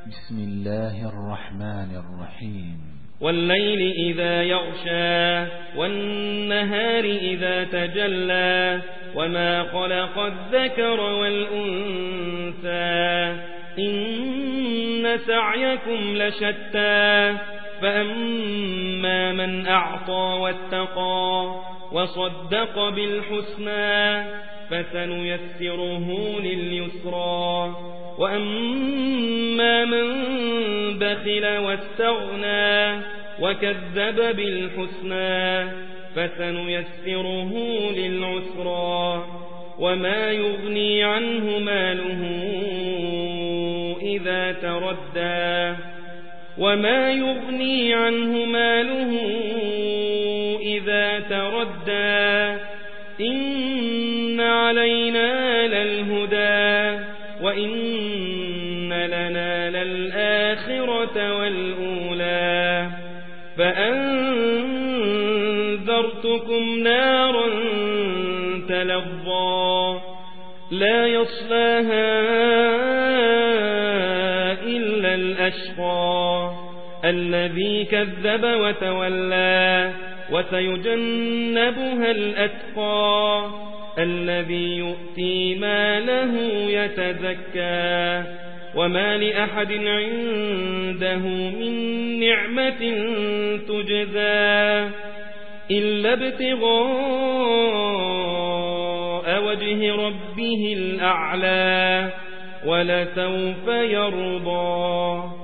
بسم الله الرحمن الرحيم والليل إذا يغشى والنهار إذا تجلى وما خلق الذكر والأنثى إن سعيكم لشتى فأما من أعطى واتقى وصدق بالحسنى فسنيسره لليسرى وأما من بخل واستغنى وكذب بالحسنى فسنيسره للعسرى وما يغني عنه ماله إذا تردى إن علينا للهدى وإن لنا للآخرة والأولى فأنذرتكم نارا تلظى لا يصلاها إلا الأشقى الذي كذب وتولى وسيجنبها الأتقى الذي يؤتي ماله يتزكى وما لأحد عنده من نعمة تجزى إلا ابتغاء وجه ربه الأعلى ولسوف يرضى.